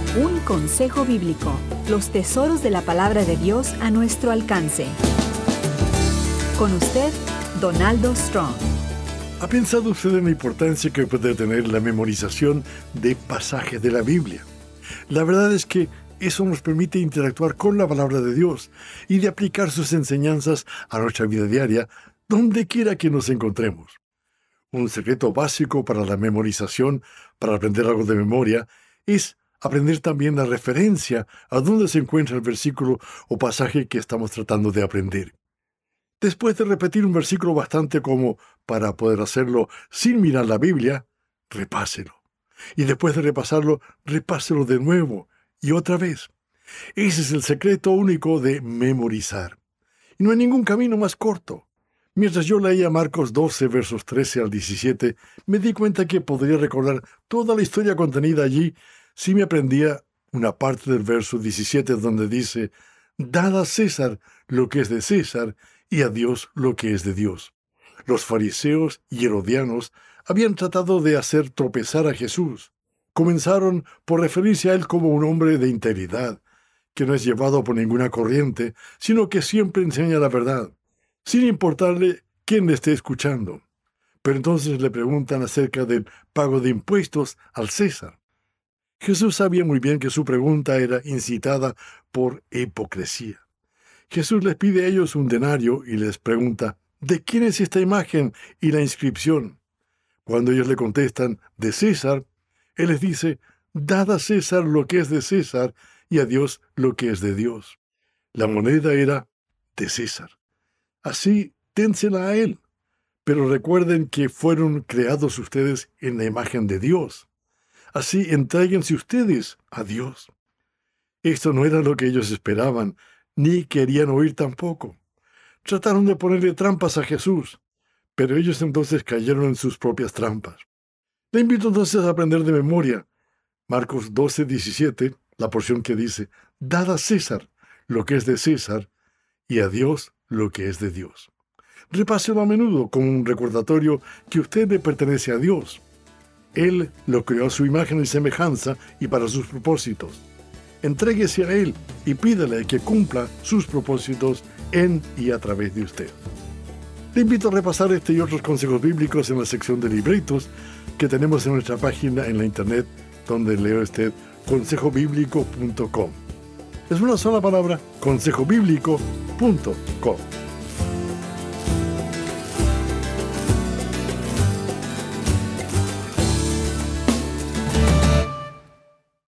Un consejo bíblico. Los tesoros de la palabra de Dios a nuestro alcance. Con usted, Donaldo Strong. ¿Ha pensado usted en la importancia que puede tener la memorización de pasajes de la Biblia? La verdad es que eso nos permite interactuar con la palabra de Dios y de aplicar sus enseñanzas a nuestra vida diaria, donde quiera que nos encontremos. Un secreto básico para la memorización, para aprender algo de memoria, es aprender también la referencia a dónde se encuentra el versículo o pasaje que estamos tratando de aprender. Después de repetir un versículo bastante como para poder hacerlo sin mirar la Biblia, repáselo. Y después de repasarlo, repáselo de nuevo y otra vez. Ese es el secreto único de memorizar. Y no hay ningún camino más corto. Mientras yo leía Marcos 12, versos 13 al 17, me di cuenta que podría recordar toda la historia contenida allí si me aprendía una parte del verso 17 donde dice: «Dad a César lo que es de César y a Dios lo que es de Dios». Los fariseos y herodianos habían tratado de hacer tropezar a Jesús. Comenzaron por referirse a él como un hombre de integridad, que no es llevado por ninguna corriente, sino que siempre enseña la verdad, sin importarle quién le esté escuchando. Pero entonces le preguntan acerca del pago de impuestos al César. Jesús sabía muy bien que su pregunta era incitada por hipocresía. Jesús les pide a ellos un denario y les pregunta: ¿de quién es esta imagen y la inscripción? Cuando ellos le contestan: de César, Él les dice: dad a César lo que es de César y a Dios lo que es de Dios. La moneda era de César. Así, dénsela a Él. Pero recuerden que fueron creados ustedes en la imagen de Dios. Así, entréguense ustedes a Dios. Esto no era lo que ellos esperaban, ni querían oír tampoco. Trataron de ponerle trampas a Jesús, pero ellos entonces cayeron en sus propias trampas. Le invito entonces a aprender de memoria Marcos 12, 17, la porción que dice: dad a César lo que es de César y a Dios lo que es de Dios. Repáselo a menudo como un recordatorio que usted le pertenece a Dios. Él lo creó a su imagen y semejanza y para sus propósitos. Entréguese a Él y pídale que cumpla sus propósitos en y a través de usted. Le invito a repasar este y otros consejos bíblicos en la sección de libretos que tenemos en nuestra página en la internet, donde lea usted consejobiblico.com. Es una sola palabra: consejobiblico.com.